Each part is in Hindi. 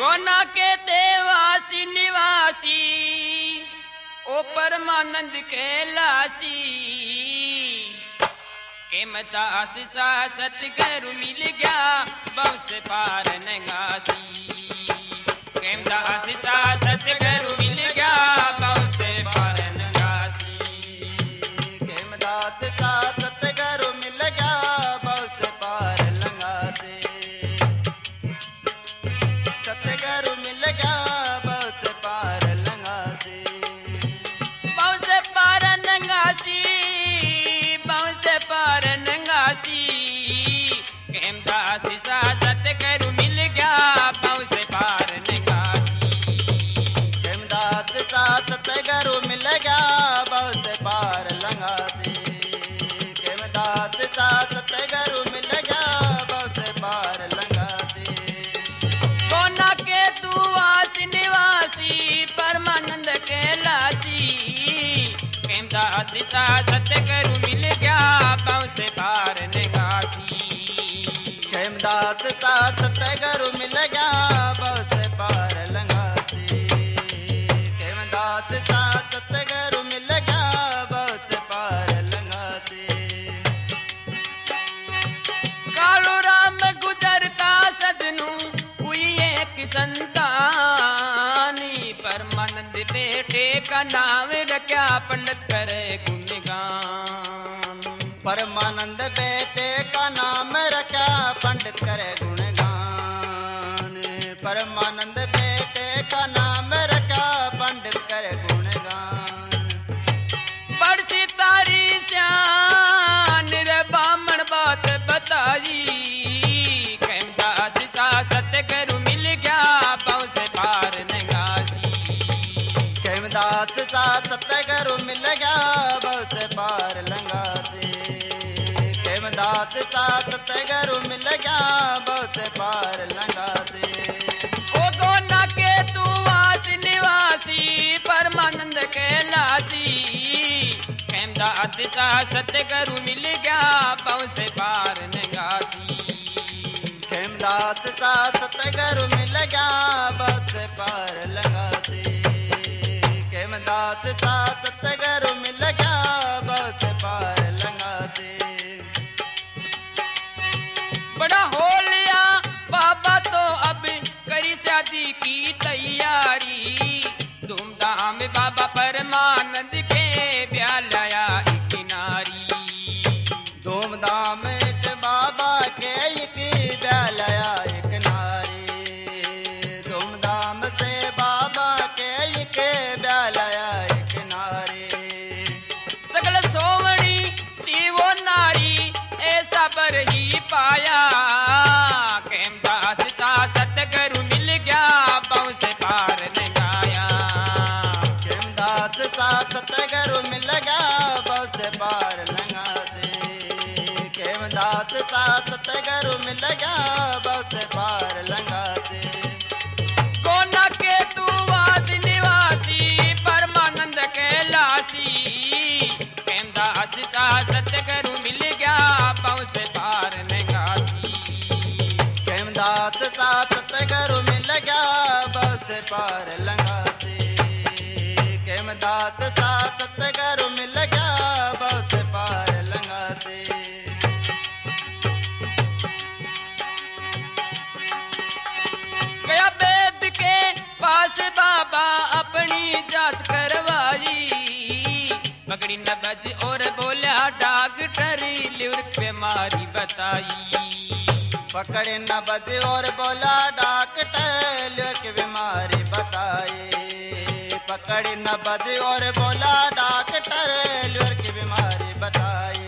गोना के देवासी निवासी ओ परमानंद के लासी केमदास सा सतगुरु मिल गया बस पार नंगासी केमदास सा सतगुरु मिल गया बस पार नंगासी केमदास सा सतगुरु मिल गया बस पार लंगासी सतगुरु मिल गया बस पार लंगासी बस पार नंगासी बस पार नंगासी केमदास सा सतगुरु मिल गया बस पार नंगासी केमदास सा सतगुरु मिल गया बस पार लंगासी केमदास सा सतगुरु मिल गया बस पार लंगासी गोना के दुआस निवासी परमानंद के लासी केमदास सा सतगुरु मिल गया बस पार नंगासी केमदास सा सतगुरु मिल गया बस पार लंगासी केमदास सा सतगुरु मिल गया बस पार लंगासी कालो राम गुजरता सजनू हुई एक संतानी परमानंद बेटे का नाम रखा पंडित करे गुणगान परमानंद बेटे का नाम रखा पंडित करे गुणगान परमानंद बेटे का नाम रखा पंडित करे गुणगान बड़सी तारी श्यान रे बामण बात बताई केमदास सा सतगुरु मिल गया बस पार नंगासी केमदास सा सतगुरु मिल गया बस पार लंगासी केमदास सा सतगुरु मिल गया बस पार लंगासी ओ गोना के दुआस निवासी परमानंद के लासी केमदास सा सतगुरु मिल गया बस पार नंगासी केमदास सा सतगुरु मिल गया बस पार लंगासी केमदास सा सतगुरु मिल गया बस पार लंगासी बड़ा हो लिया बाबा तो अब करी शादी की तैयारी धूमधाम बाबा परमानंद के ब्याह लाया एक नारी धूमधाम एक बाबा के एक ब्याह लाया एक नारी धूमधाम से बाबा के एक ब्याह लाया एक नारी सकल सोवणी थी वो नारी ऐसा बर ही पाया केमदास सा सतगुरु मिल गया बस पार नंगाया केमदास सा सतगुरु मिल गया बस पार लंगासी केमदास सा सतगुरु मिल गया बस पार लंगासी गोना के दुआस निवासी परमानंद के लासी केमदास सा सतगुरु मिल गया बस पार नंगासी केमदास सा सतगुरु मिल गया बस पार लंगासी केमदास सा सतगुरु मिल गया बस पार लंगासी गया वेद के पास बाबा अपनी जांच करवाई पकड़ी नब्ज और बोला डॉक्टर लिवर बीमारी बताई पकड़े न बजे और बोला डॉक्टर लिवर की बीमारी बताई पकड़े न बजे और बोला डॉक्टर लिवर की बीमारी बताई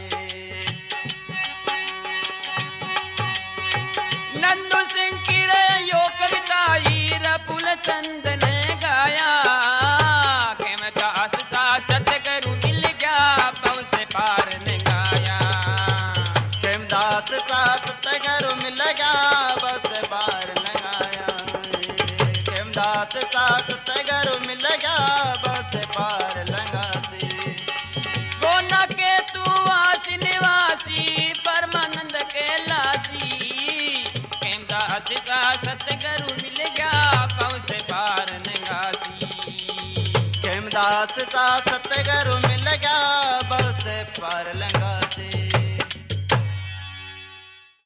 नंदू सिंह की यो कविताई रपुल चंद ने गाया केमदास सा सतगुरु मिल गया बस पार नंगाया केमदास सा सतगुरु मिल गया बस पार लंगाया केमदास सा सतगुरु मिल गया बस पार लंगासी गोना के दुआस निवासी परमानंद के लासी केमदास सा सतगुरु मिल गया रविदास सा सतगुरु मिल गया, बहुत से पार लंघा से।